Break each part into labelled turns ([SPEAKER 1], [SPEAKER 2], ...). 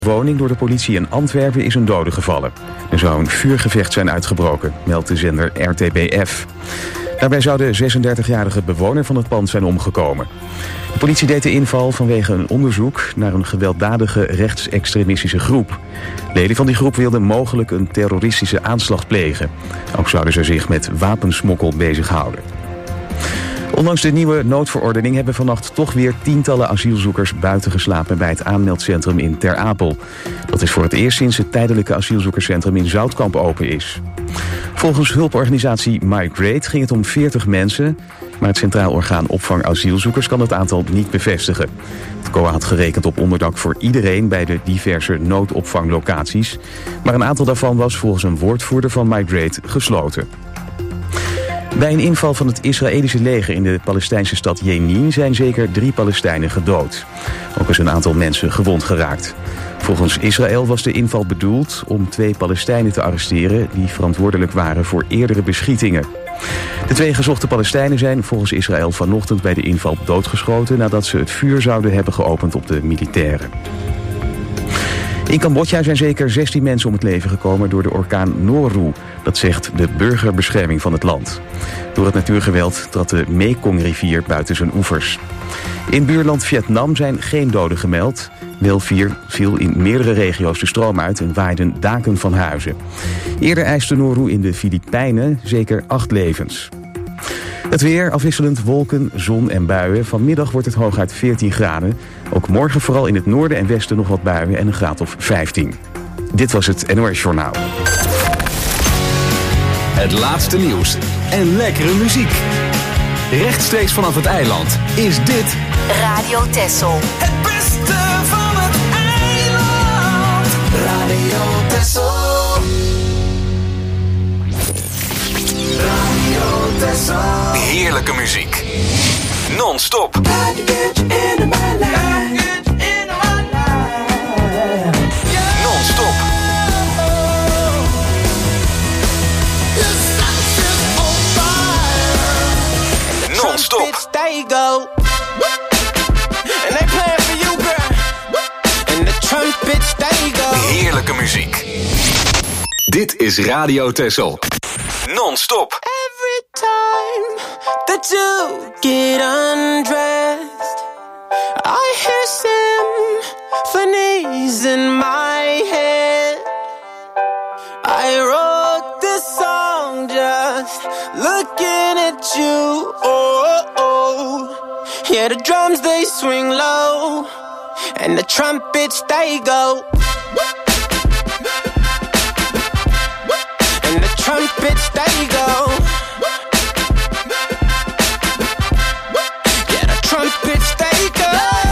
[SPEAKER 1] woning door de politie in Antwerpen is een dode gevallen. Er zou een vuurgevecht zijn uitgebroken, meldt de zender RTBF. Daarbij zou de 36-jarige bewoner van het pand zijn omgekomen. De politie deed de inval vanwege een onderzoek naar een gewelddadige rechtsextremistische groep. Leden van die groep wilden mogelijk een terroristische aanslag plegen. Ook zouden ze zich met wapensmokkel bezighouden. Ondanks de nieuwe noodverordening hebben vannacht toch weer tientallen asielzoekers buiten geslapen bij het aanmeldcentrum in Ter Apel. Dat is voor het eerst sinds het tijdelijke asielzoekerscentrum in Zoutkamp open is. Volgens hulporganisatie Migrate ging het om 40 mensen, maar het Centraal Orgaan Opvang Asielzoekers kan het aantal niet bevestigen. Het COA had gerekend op onderdak voor iedereen bij de diverse noodopvanglocaties, maar een aantal daarvan was volgens een woordvoerder van Migrate gesloten. Bij een inval van het Israëlische leger in de Palestijnse stad Jenin zijn zeker 3 Palestijnen gedood. Ook is een aantal mensen gewond geraakt. Volgens Israël was de inval bedoeld om 2 Palestijnen te arresteren die verantwoordelijk waren voor eerdere beschietingen. De 2 gezochte Palestijnen zijn volgens Israël vanochtend bij de inval doodgeschoten nadat ze het vuur zouden hebben geopend op de militairen. In Cambodja zijn zeker 16 mensen om het leven gekomen door de orkaan Noru. Dat zegt de burgerbescherming van het land. Door het natuurgeweld trad de Mekongrivier buiten zijn oevers. In buurland Vietnam zijn geen doden gemeld. Wel viel in meerdere regio's de stroom uit en waaiden daken van huizen. Eerder eiste Noru in de Filipijnen zeker 8 levens. Het weer, afwisselend wolken, zon en buien. Vanmiddag wordt het hooguit 14 graden. Ook morgen vooral in het noorden en westen nog wat buien en een graad of 15. Dit was het NOS Journaal.
[SPEAKER 2] Het laatste nieuws en lekkere muziek. Rechtstreeks vanaf het eiland is dit
[SPEAKER 3] Radio Texel.
[SPEAKER 4] Het beste van het eiland. Radio Texel. Radio Texel.
[SPEAKER 2] heerlijke muziek. Non-stop. Non-stop. Non-stop.
[SPEAKER 4] There you go. And they playing for you, girl. And the trumpets, there you go.
[SPEAKER 2] Heerlijke muziek. Dit is Radio Texel. Non-stop.
[SPEAKER 4] Every time that you get undressed, I hear symphonies in my head. I wrote this song just looking at you. Oh, oh. Yeah, the drums they swing low, and the trumpets they go. And the trumpets they go. Yeah, the trumpets they go.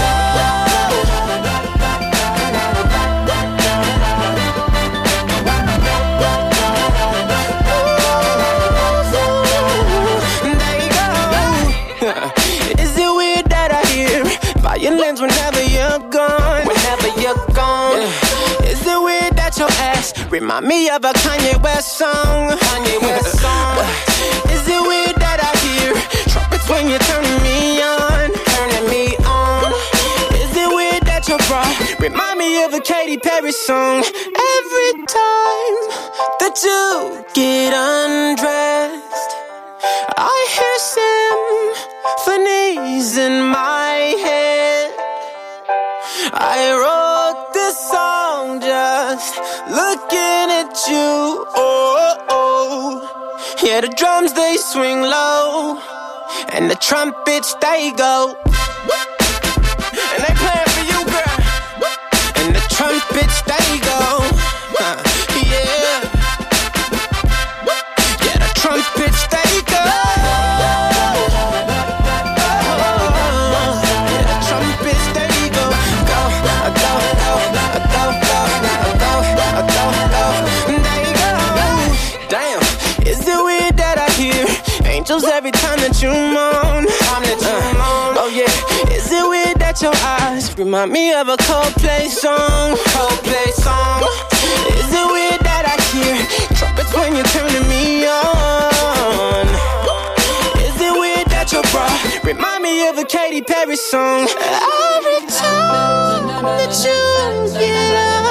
[SPEAKER 4] Violins whenever you're gone. Whenever you're gone. Yeah. Is it weird that your ass remind me of a Kanye West song? Kanye West song. Is it weird that I hear trumpets when you're turning me on? Turning me on. Is it weird that your bra remind me of a Katy Perry song? Every time that you get undressed, I hear symphonies in my head. I wrote this song just looking at you. Oh, oh. Yeah, the drums they swing low, and the trumpets they go. And they playing for you, girl. And the trumpets they go. Yeah. Yeah, the trumpets they go. Every time that you moan, oh yeah. Is it weird that your eyes remind me of a Coldplay song? Coldplay song. Is it weird that I hear trumpets when you're turning me on? Is it weird that your bra remind me of a Katy Perry song? Every time that you get up,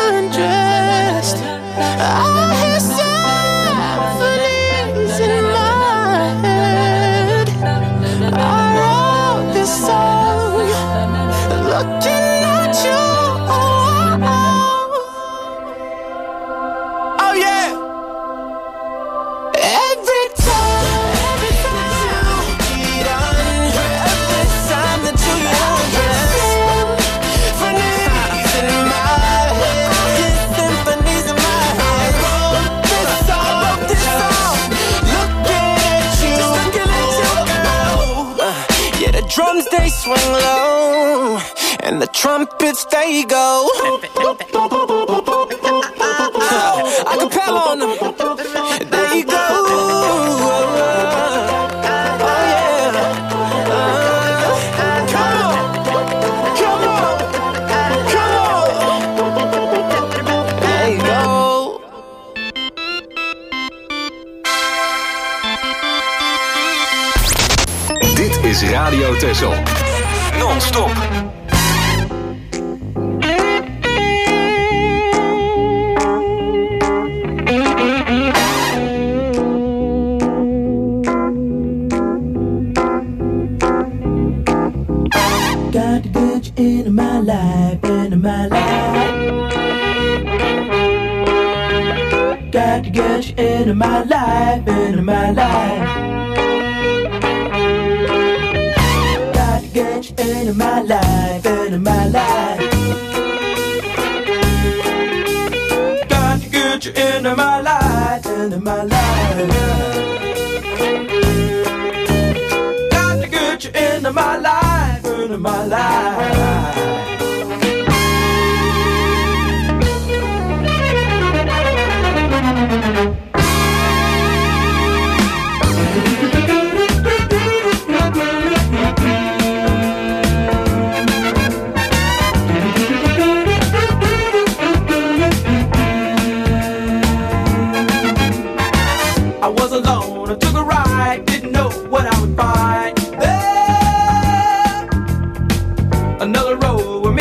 [SPEAKER 4] and the trumpets they go. Acapella on them. There you go.
[SPEAKER 2] Is Radio Texel. Non-stop.
[SPEAKER 3] Got to get you into my life, into my life. Got to get you into my life, into my life. Get you into my life, into my life. Got to get you into my life, into my life. Got to get you into my life, into my life. I was alone, I took a ride, didn't know what I would find. There, another road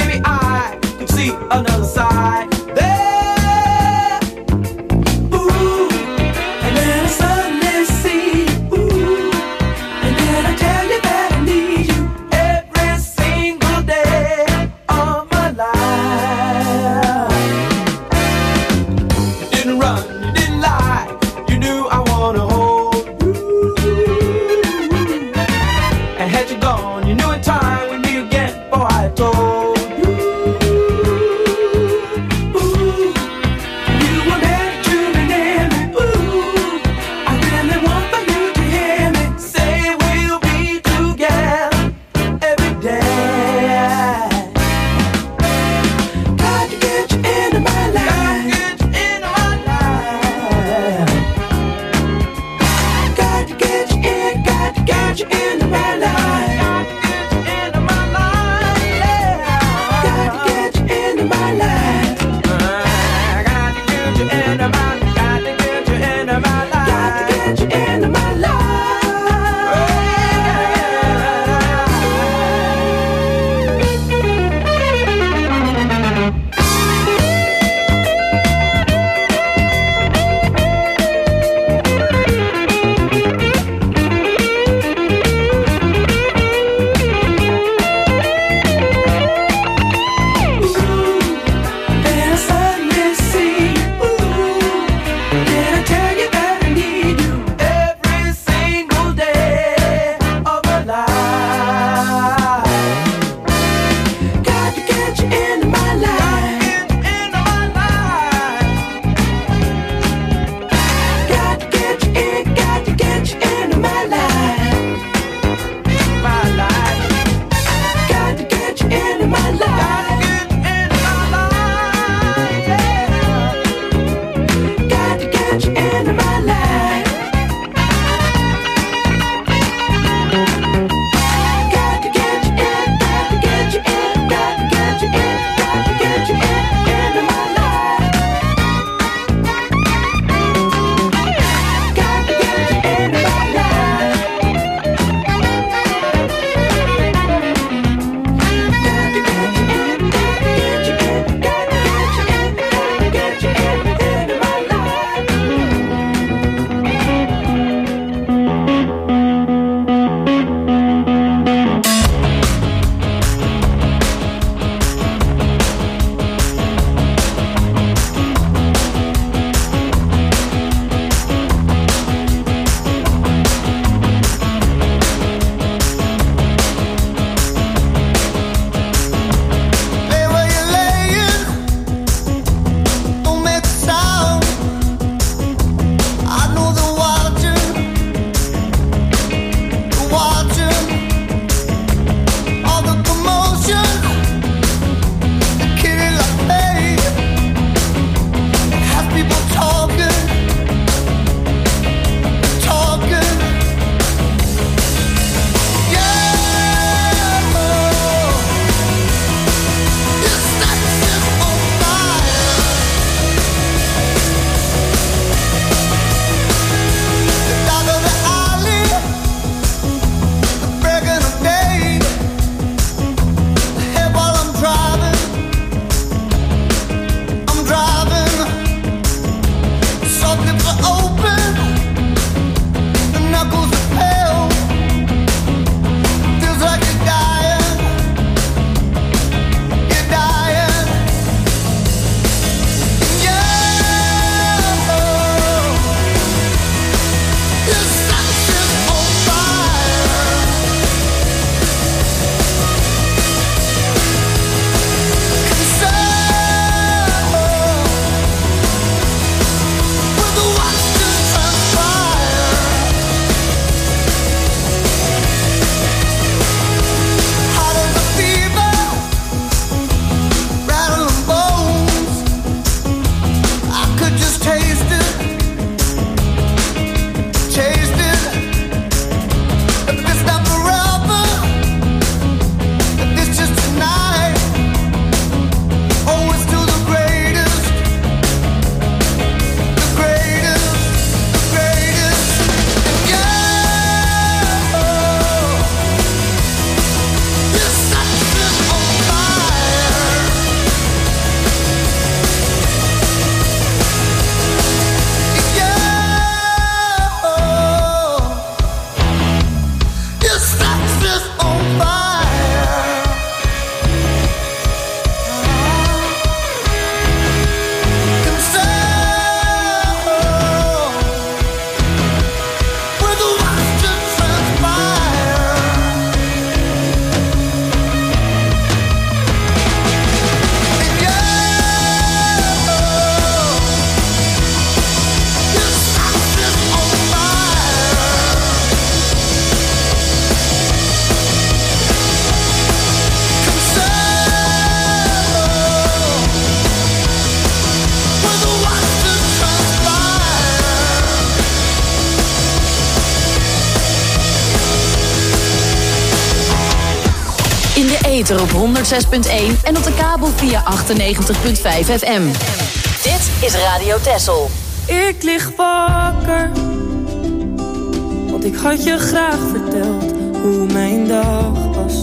[SPEAKER 5] ether op 106.1 en op de kabel via 98.5 FM. Dit is Radio Texel.
[SPEAKER 6] Ik lig wakker, want ik had je graag verteld hoe mijn dag was.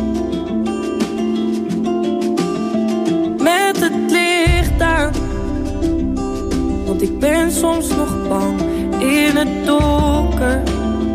[SPEAKER 6] Met het licht aan, want ik ben soms nog bang in het donker.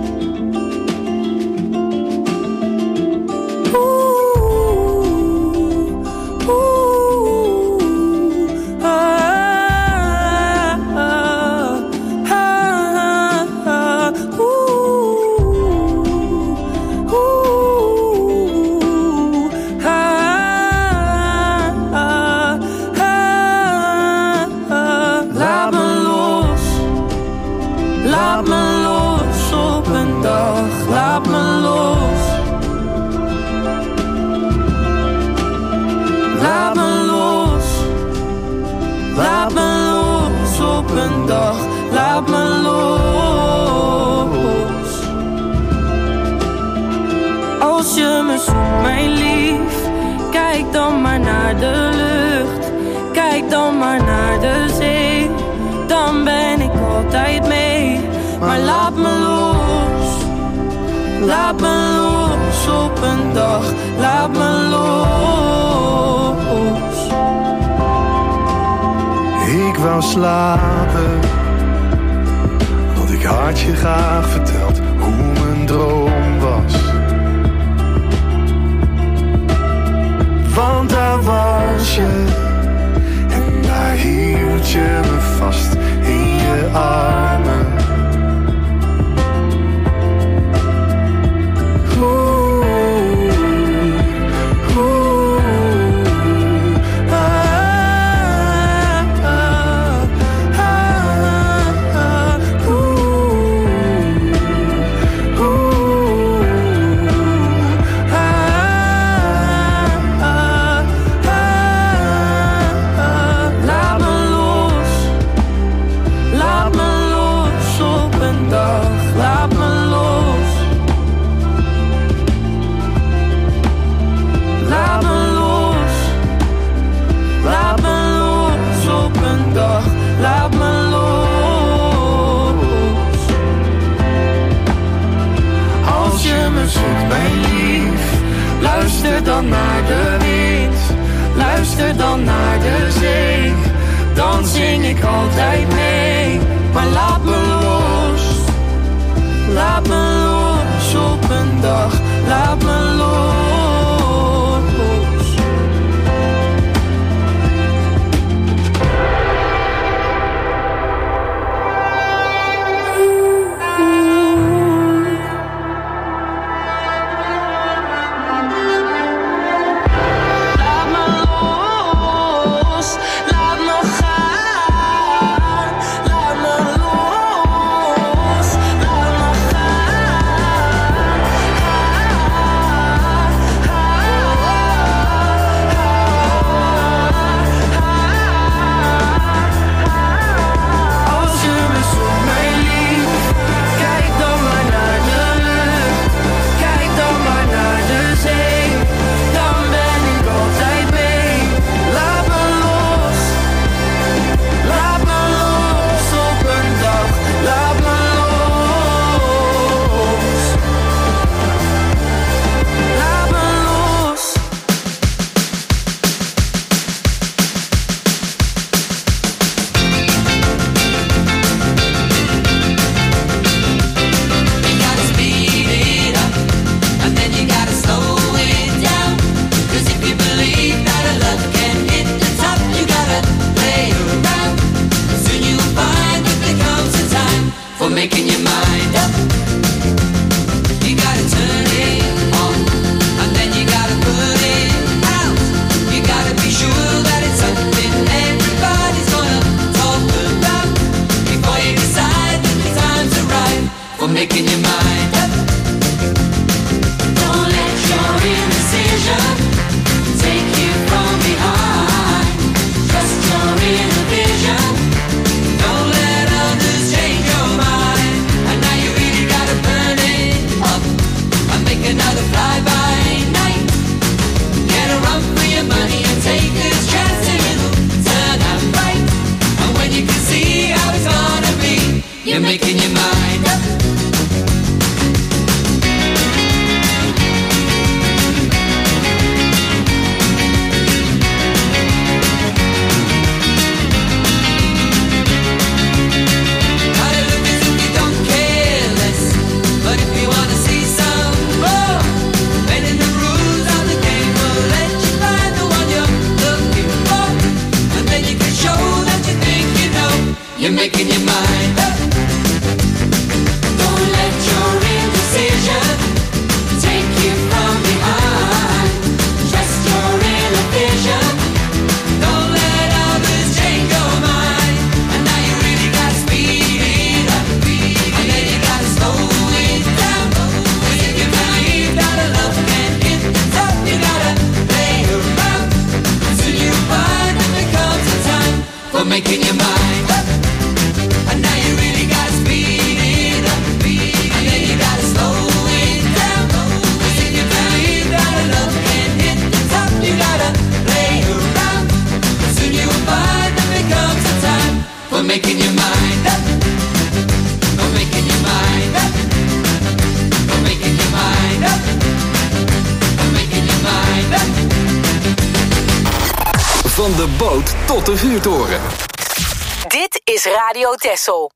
[SPEAKER 6] Laat me los. Als je me zoekt, mijn lief, kijk dan maar naar de lucht. Kijk dan maar naar de zee. Dan ben ik altijd mee. Maar laat me los. Laat me los op een dag. Laat me los.
[SPEAKER 7] Ik wou slapen, want ik had je graag verteld hoe mijn droom was. Want daar was je, en daar hield je me vast in je armen. Luister dan naar de wind, luister dan naar de zee. Dan zing ik altijd mee, maar laat me los. Laat me los op een dag, laat me los.
[SPEAKER 3] you're making your mind up. Don't let your indecision take you from behind. Trust your inner vision. Don't let others change your mind. And now you really gotta speed it up, and then you gotta slow it down. 'Cause if you believe that a love can hit the top, you gotta play around. Soon you find that there comes a time for making your mind up. And now you really gotta speed it up, and then you gotta slow it down. 'Cause if you believe that a love can hit the top, you gotta play around. Soon you will find that there comes a time for making your mind up. For making your mind up. For making your mind up. For making your mind up.
[SPEAKER 2] Van de boot tot de vuurtoren.
[SPEAKER 5] Dit is Radio Texel.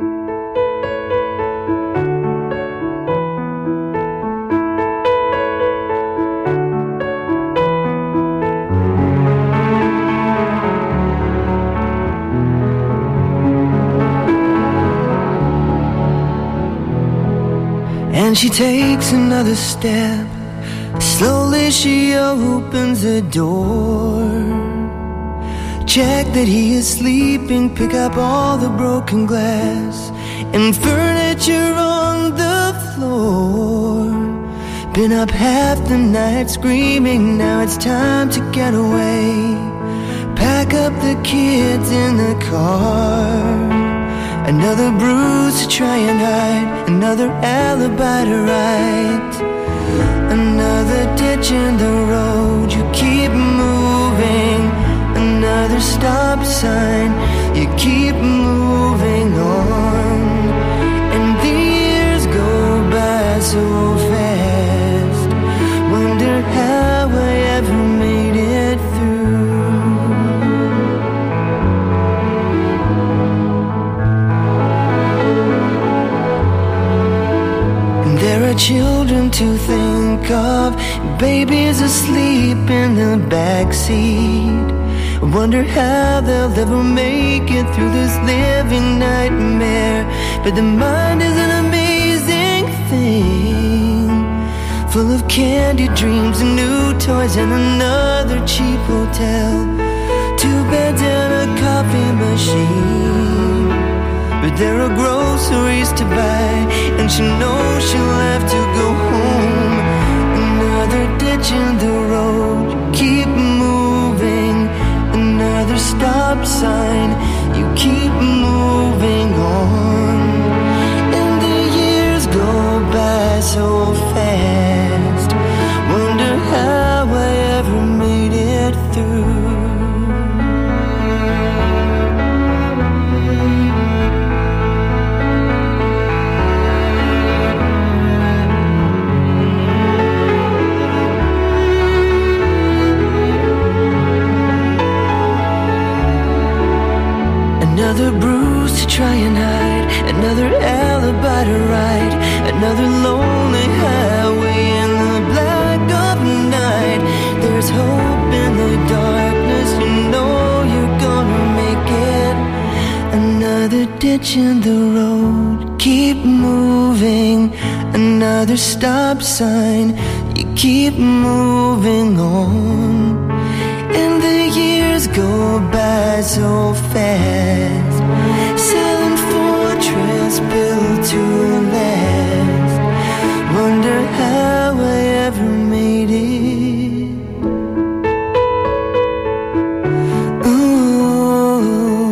[SPEAKER 8] And she takes another step. Slowly she opens the door. Check that he is sleeping. Pick up all the broken glass and furniture on the floor. Been up half the night screaming. Now it's time to get away. Pack up the kids in the car. Another bruise to try and hide. Another alibi to write. Another ditch in the road. You keep moving. Another stop sign. You keep moving on. And the years go by so fast. Wonder how I ever made it through. And there are children to think of. Babies asleep in the backseat. I wonder how they'll ever make it through this living nightmare. But the mind is an amazing thing, full of candy dreams and new toys and another cheap hotel. 2 beds and a coffee machine. But there are groceries to buy, and she knows she'll have to go home. Another ditch in the road. Keep moving. Another stop sign. You keep moving on. And the years go by so fast. Wonder how I ever made it through. Another bruise to try and hide. Another alibi to write. Another lonely highway in the black of night. There's hope in the darkness. You know you're gonna make it. Another ditch in the road. Keep moving. Another stop sign. You keep moving on. And the years go by so fast. Silent fortress built to last. Wonder how I ever made it. Ooh.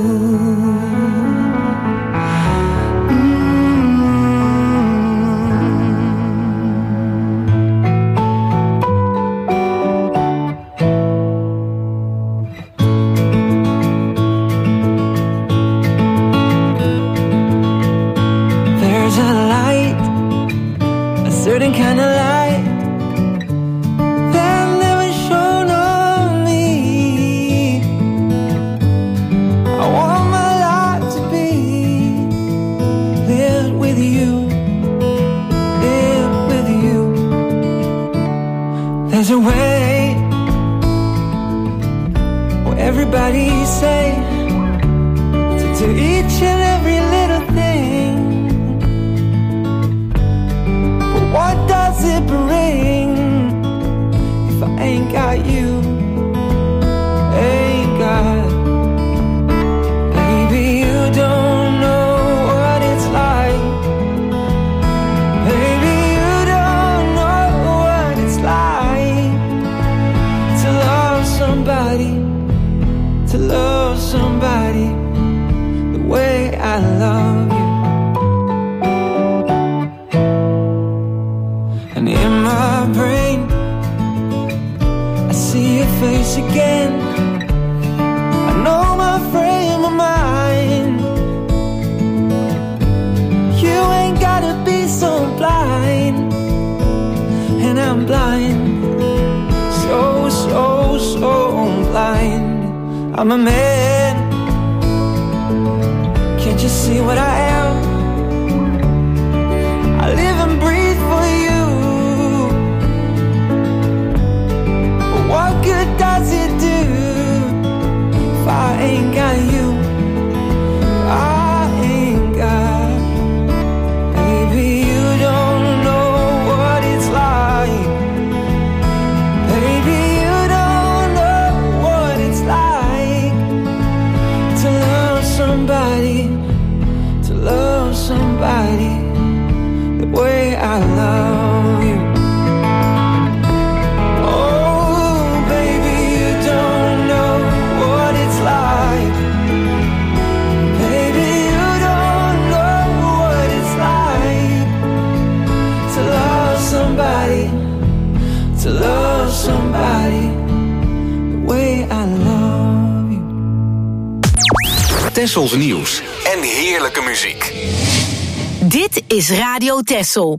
[SPEAKER 8] Certain kind of light that never shone on me. I want my life to be lived with you, lived with you. There's a way where everybody's safe to each other. love you. And in my brain I see your face again. I know my frame of mind. You ain't gotta be so blind. And I'm blind, so blind. I'm a man, can't you see what I am? I live and breathe for you. But what good does it do if I ain't got you? I ain't got. Baby, you don't know what it's like. Baby, you don't know what it's like to love somebody, to love somebody the way I love you. Oh, baby, you don't know what it's like. Baby, you don't know what it's like to love somebody, to love somebody the way I love you.
[SPEAKER 2] Tessels nieuws en heerlijke muziek.
[SPEAKER 5] Dit is Radio Tessel.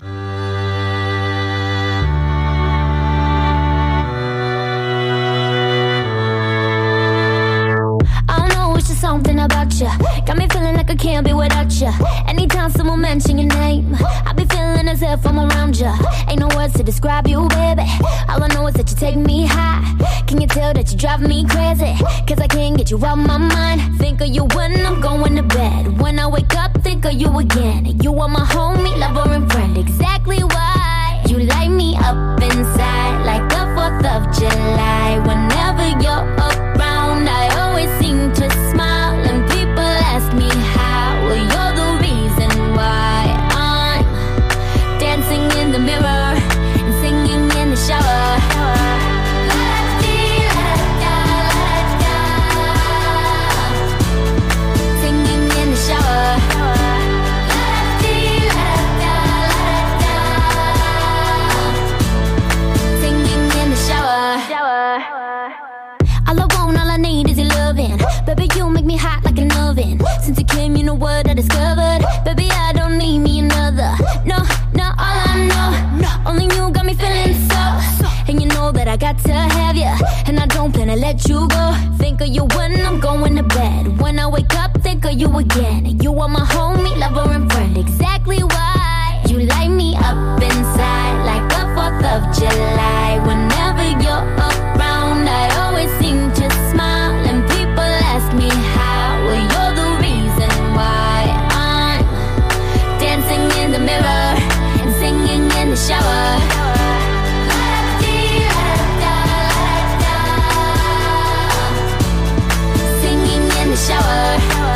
[SPEAKER 9] Something about you got me feeling like I can't be without you. Anytime someone mention your name, I be feeling as if I'm around you. Ain't no words to describe you, baby. All I know is that you take me high. Can you tell that you drive me crazy? Cause I can't get you out my mind. Think of you when I'm going to bed. When I wake up, think of you again. You are my homie, lover and friend. Exactly why you light me up inside like the 4th of July. Whenever you're around, I always seem to smile, and people ask me how. Well, you're the reason why I'm dancing in the mirror and singing in the shower. Singing in the shower. Singing in the shower. All I want, all I need is your loving. Baby, you make me hot like an oven. Since you came, you know what I discovered. Baby, I don't need me another. No, all I know, only you got me feeling so. And you know that I got to have you, and I don't plan to let you go. Think of you when I'm going to bed. When I wake up, think of you again. You are my homie, lover and friend. Exactly why you light me up inside like the 4th of July. Whenever you're around, I always seem to smile, and people ask me how. Well, you're the reason why I'm dancing in the mirror and singing in the shower. Singing in the shower.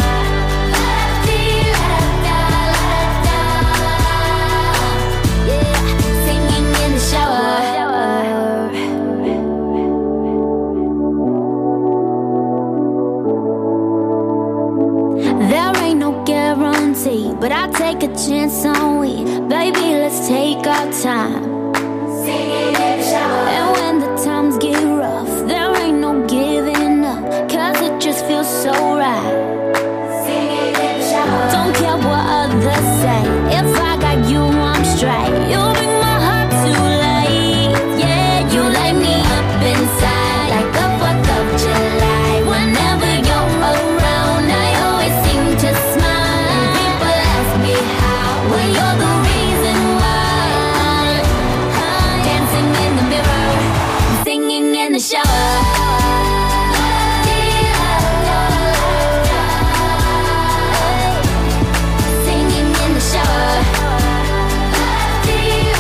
[SPEAKER 9] Yeah, singing in the shower. There ain't no guarantee, but I'll take a chance on we. Baby, let's take our time. And when the times get rough, there ain't no giving up, cause it just feels so right. Don't care what others say, if I got you, I'm straight. You bring my heart to life. Yeah, you light me up inside like the 4th of July. Whenever you're around, I always seem to smile, and people ask me how. Well, you're the reason why I'm dancing in the mirror and singing in the shower. Singing in the shower.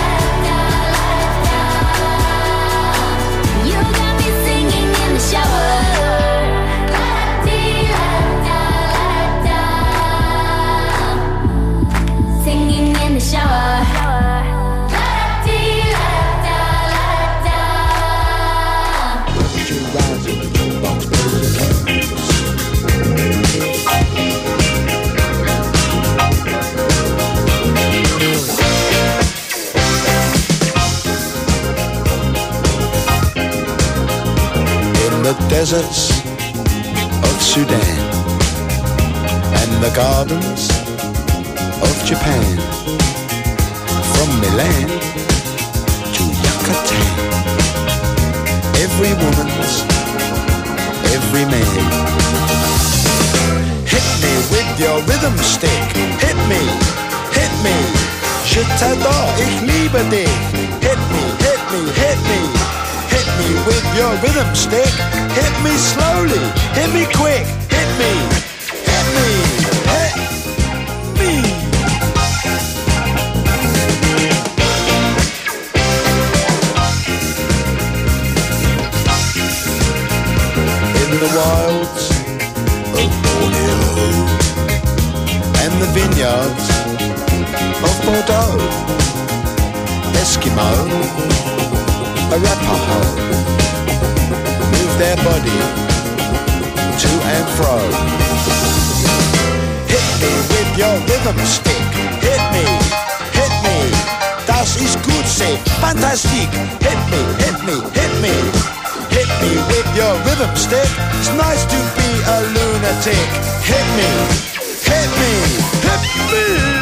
[SPEAKER 10] deserts of Sudan and the gardens of Japan, from Milan to Yucatan. Every woman's, every man. Hit me with your rhythm stick. Hit me, hit me. Je t'adore, ich liebe dich. Hit me, hit me, hit me. Hit me with your rhythm stick. Hit me slowly, hit me quick. Hit me, hit me, hit me. In the wilds of Borneo and the vineyards of Bordeaux, Eskimo, Arapaho move their body to and fro. Hit me with your rhythm stick. Hit me, hit me. Das ist gut, say fantastic. Hit me, hit me, hit me. Hit me with your rhythm stick. It's nice to be a lunatic. Hit me, hit me, hit me.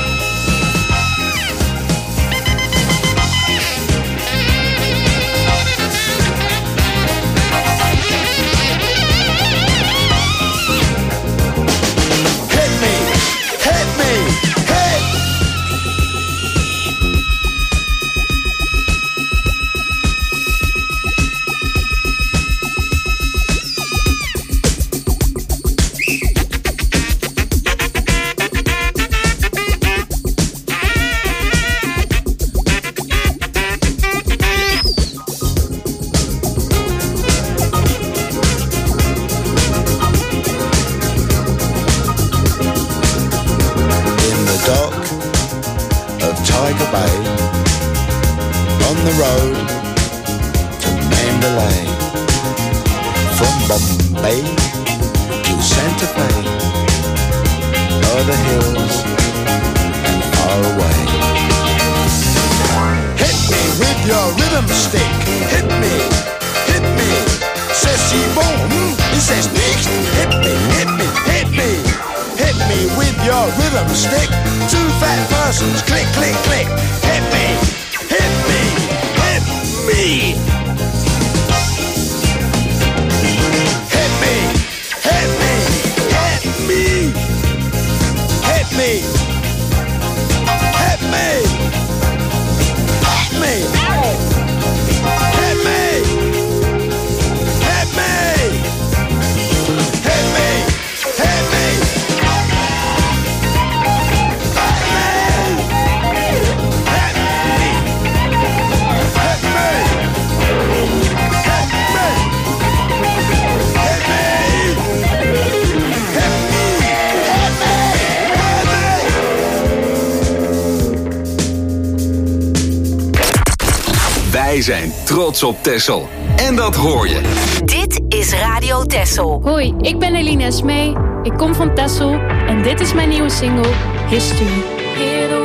[SPEAKER 2] Wij zijn trots op Texel. En dat hoor je.
[SPEAKER 5] Dit is Radio Texel.
[SPEAKER 11] Hoi, ik ben Eline Smee. Ik kom van Texel. En dit is mijn nieuwe single, History. Hear the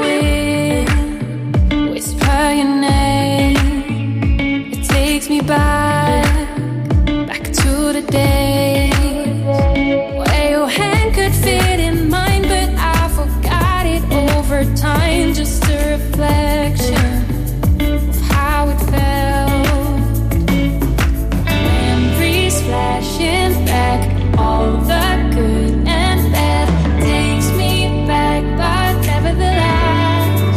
[SPEAKER 11] wind, whisper your name. It takes me back to the days where your hand could fit in mine, but I forgot it over time. Just a reflection of how it felt. Memories flashing back, all the good and bad takes me back, but nevertheless,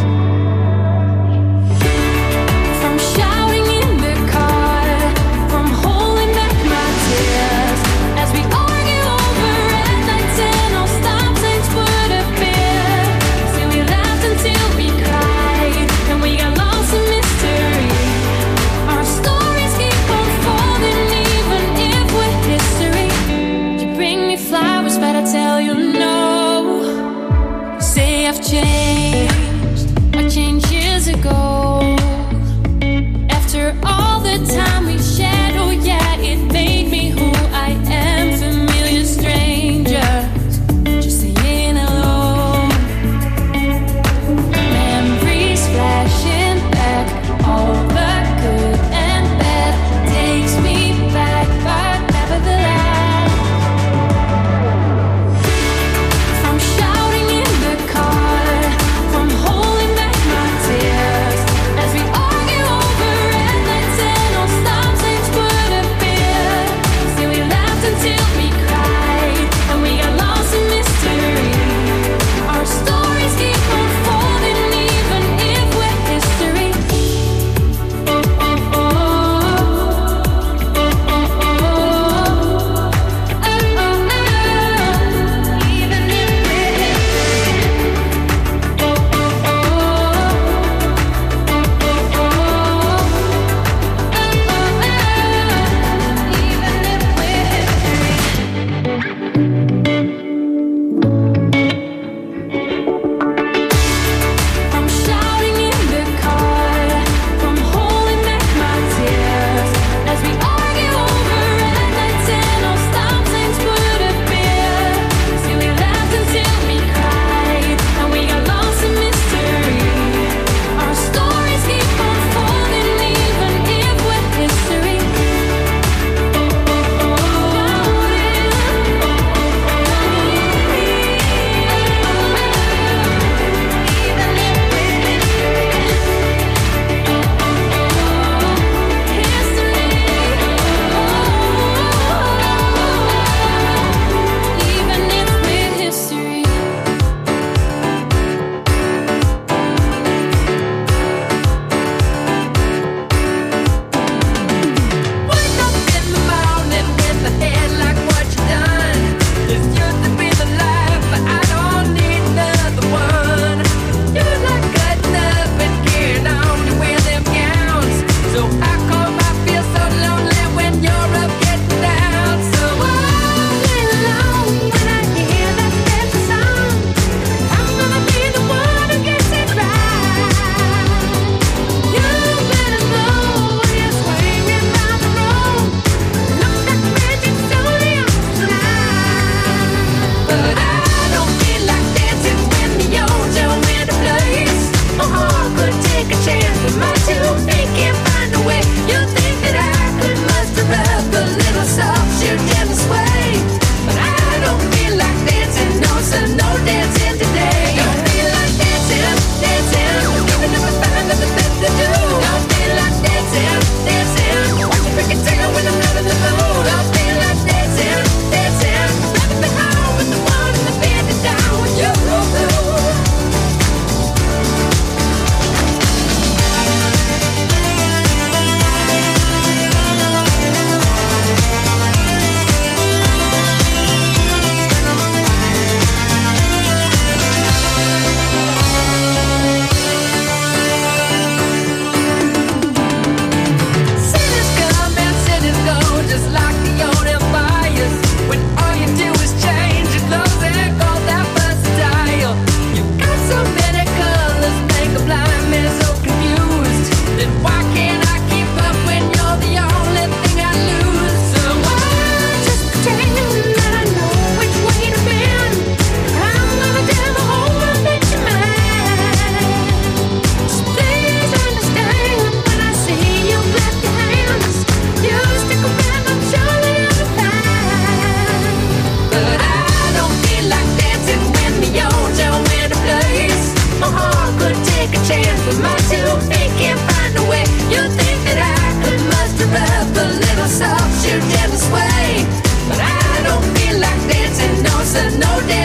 [SPEAKER 11] from shouting in the car, from holding back my tears, as we argue over red lights and all stop signs would appear. Say we laughed until we cried, and we got lost in mystery. Our stories keep unfolding, even if we're history. You bring me flowers, but I tell you no. You say I've changed, I changed years ago. After all the time we shared, oh yeah, it made me who I am. Familiar strangers, just saying hello. Memories flashing back, all the good and bad takes me back, but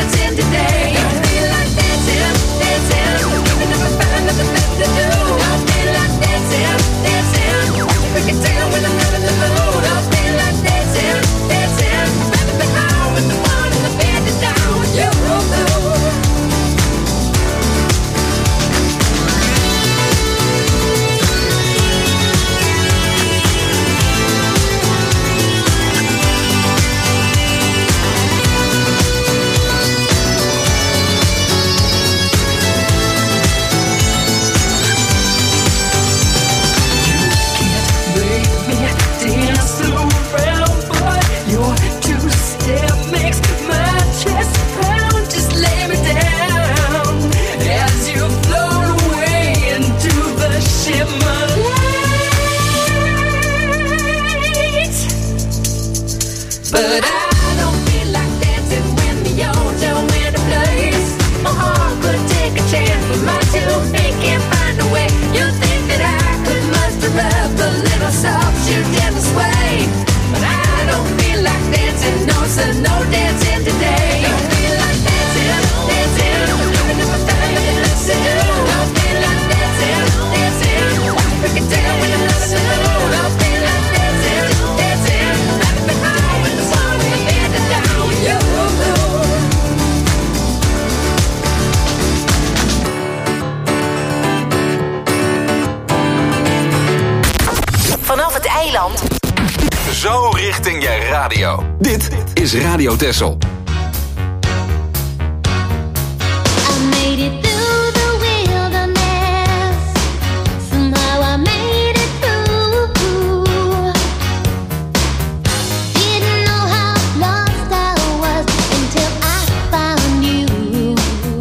[SPEAKER 11] dancing today. Don't feel like dancing, dancing. Even if I find nothing better to do. Don't feel like dancing, dancing. I can tell when I'm not in the mood. Don't feel like dancing, dancing. Rather be home with the one in the bed that's down with you. But I don't feel like dancing when the yode's in a place. My heart could take a chance, but my 2 feet can't find a way. You think that I could muster up a little soft shoe down the sway. But I don't feel like dancing, no, so no dancing today. Don't feel like dancing, dancing. Even if I find it, listen. Don't feel like dancing, dancing. I can tell when I'm not in the mood. Don't feel like dancing, dancing. Rather be home with the song in the bed that's down with you.
[SPEAKER 5] Vanaf het eiland.
[SPEAKER 2] Zo richting je radio. Dit is Radio Texel.
[SPEAKER 9] I made it through the wilderness. Somehow I made it through. Didn't know how lost I was until I found you.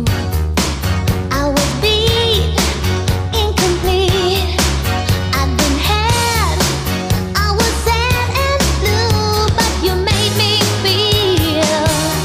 [SPEAKER 9] I was beat, incomplete. I'd been had. I was sad and blue, but you made me feel.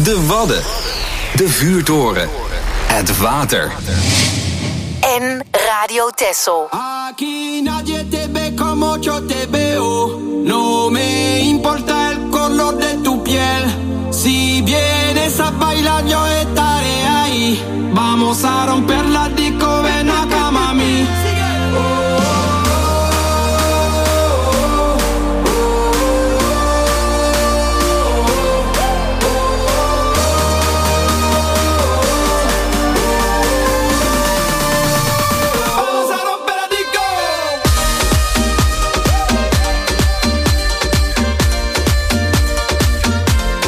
[SPEAKER 2] de Wadden, de vuurtoren, het water.
[SPEAKER 5] En Radio Texel.
[SPEAKER 12] Aquí nadie te ve como yo te veo. No me importa el color de tu piel. Si vienes a bailar yo estaré ahí. Vamos a romper la disco, ven acá mami.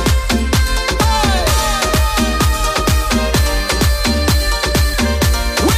[SPEAKER 3] We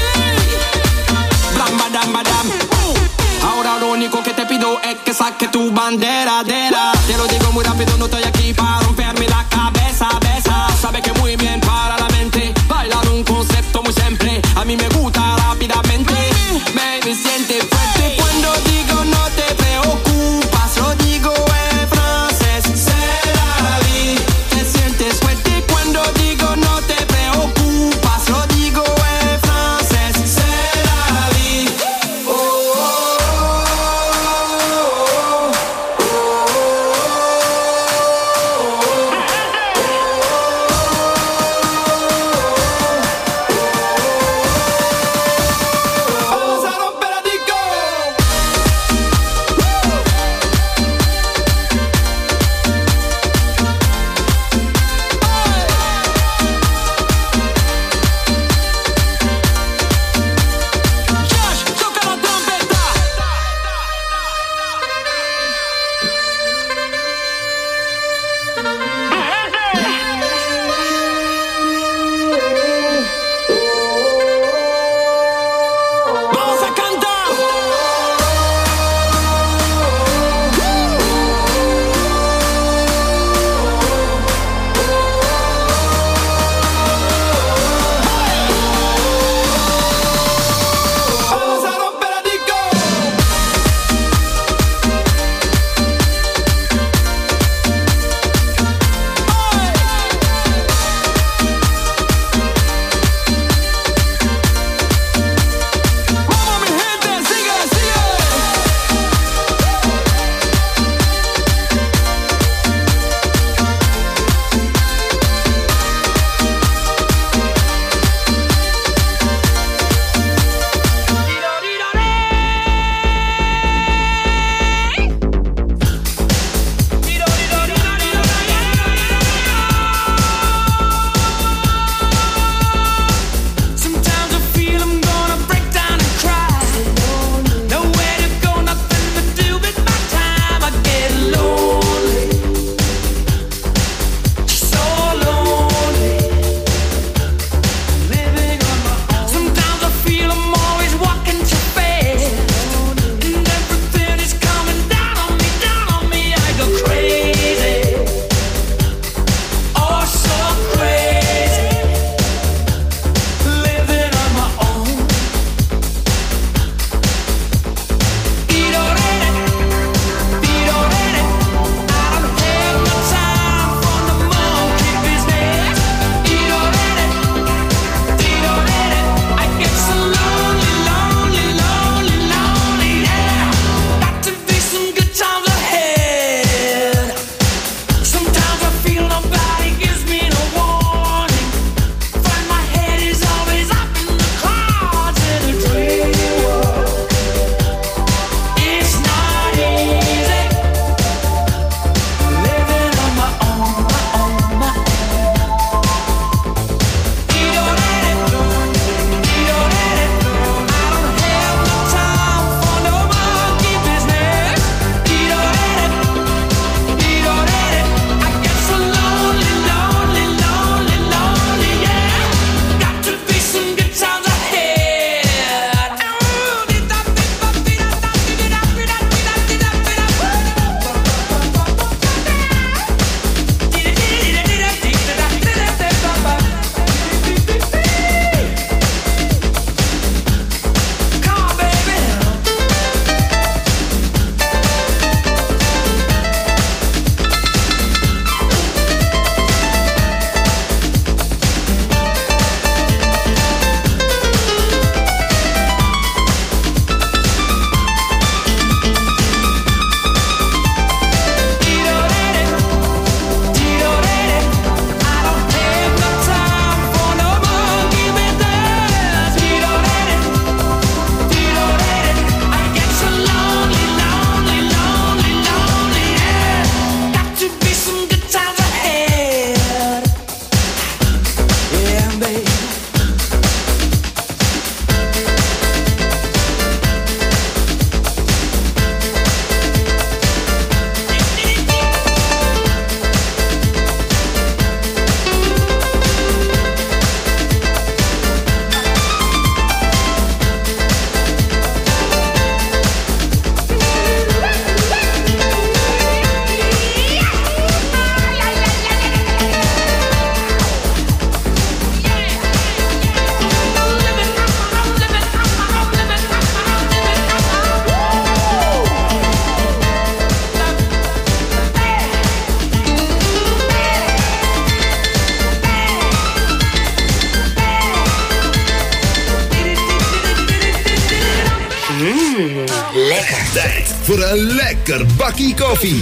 [SPEAKER 13] Tijd voor een lekker bakkie koffie.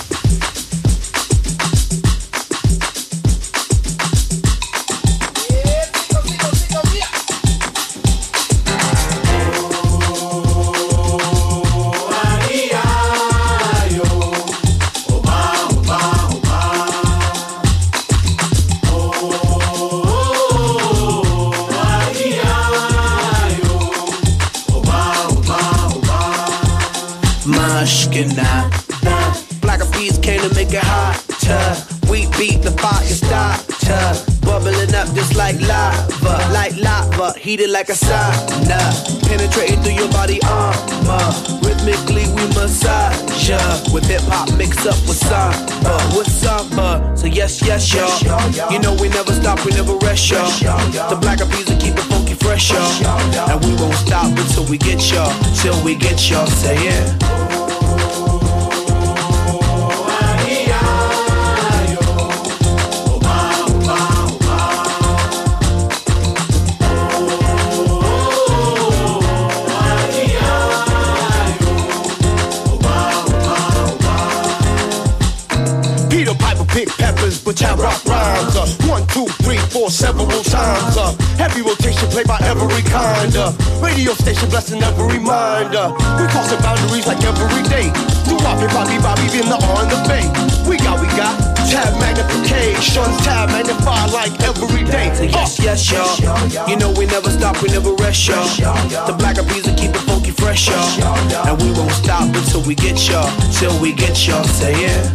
[SPEAKER 14] Black eyed peas came to make it hotter. We beat the fire starter, bubbling up just like lava, heated like a sauna, penetrating through your body armor. Rhythmically we massage ya, with hip hop mixed up with samba, So yes, y'all. You know we never stop, we never rest, y'all. The black eyed peas will keep it funky fresh, y'all. And we won't stop until we get y'all, say yeah.
[SPEAKER 15] Big peppers, but I rock rhymes. 1, 2, 3, 4, several times. Heavy rotation played by every kind. Radio station blessing every reminder. We crossing boundaries like every day. Do Bobby, in the on the bay. We got tab magnification, tab magnify like every day.
[SPEAKER 14] Yes, y'all. You know we never stop, we never rest, y'all. The black eyed peas will keep it funky fresh, y'all. And we won't stop until we get y'all, say yeah.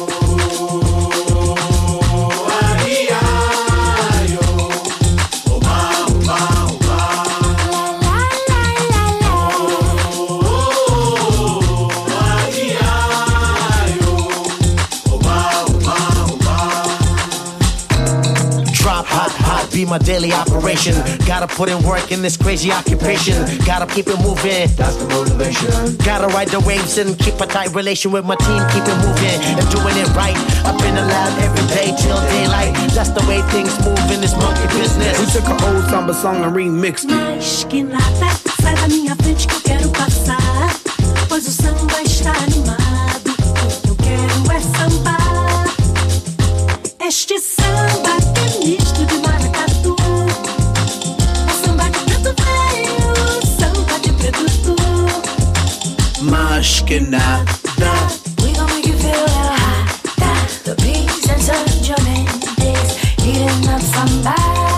[SPEAKER 16] Be my daily operation. Gotta put in work in this crazy occupation. Gotta keep it moving. That's the motivation. Gotta ride the waves and keep a tight relation with my team. Keep it moving and doing it right. Up in the lab every day till daylight. That's the way things move in this monkey business.
[SPEAKER 14] We took an old samba song and remixed it.
[SPEAKER 11] Mas que nada, sai da minha frente que eu quero passar. Pois o samba está animado. O que eu quero é sambar. Este samba que é misto de maracatu. É samba de preto velho, samba de preto tu.
[SPEAKER 14] Mas que nada.
[SPEAKER 11] We gon' make you feel hot. The beats and Sergio Mendes eating up samba.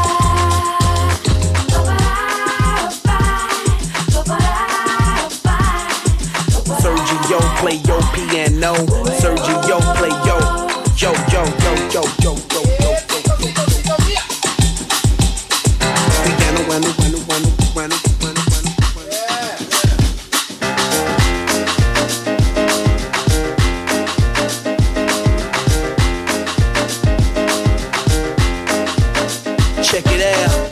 [SPEAKER 14] Sergio play your piano. Sergio play yo. Check it out.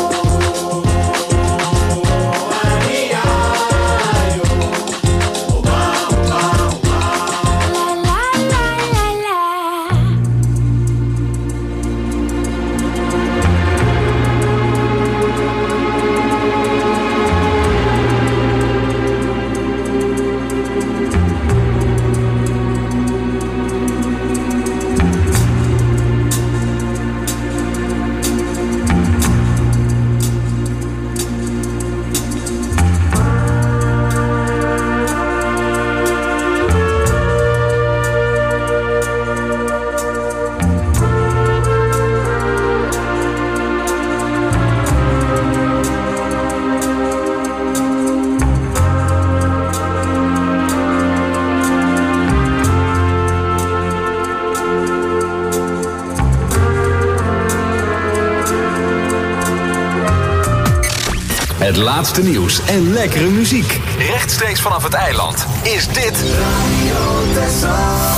[SPEAKER 2] Het laatste nieuws en lekkere muziek. Rechtstreeks vanaf het eiland is dit Radio Texel.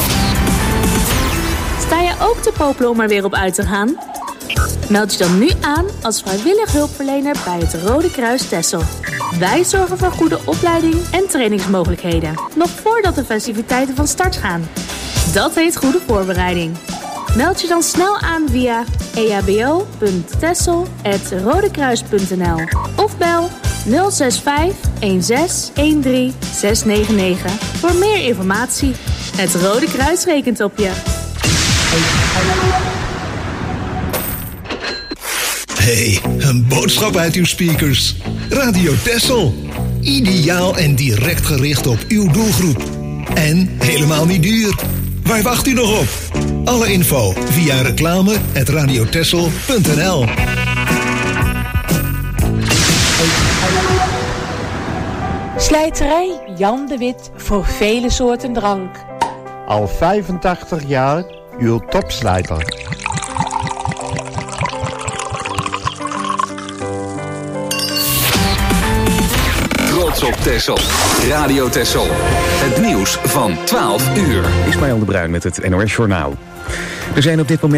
[SPEAKER 17] Sta je ook te popelen om er weer op uit te gaan? Meld je dan nu aan als vrijwillig hulpverlener bij het Rode Kruis Texel. Wij zorgen voor goede opleiding en trainingsmogelijkheden. Nog voordat de festiviteiten van start gaan. Dat heet goede voorbereiding. Meld je dan snel aan via ehbo.texel@rodekruis.nl of bel 065 16 13 699 voor meer informatie. Het Rode Kruis rekent op je.
[SPEAKER 13] Hey, een boodschap uit uw speakers. Radio Texel. Ideaal en direct gericht op uw doelgroep. En helemaal niet duur. Waar wacht u nog op? Alle info via reclame@radiotexel.nl.
[SPEAKER 18] Slijterij Jan de Wit voor vele soorten drank.
[SPEAKER 19] Al 85 jaar uw topslijter.
[SPEAKER 2] Trots op Texel. Radio Texel. Het nieuws van 12 uur.
[SPEAKER 1] Ismaël de Bruin met het NOS Journaal. Er zijn op dit moment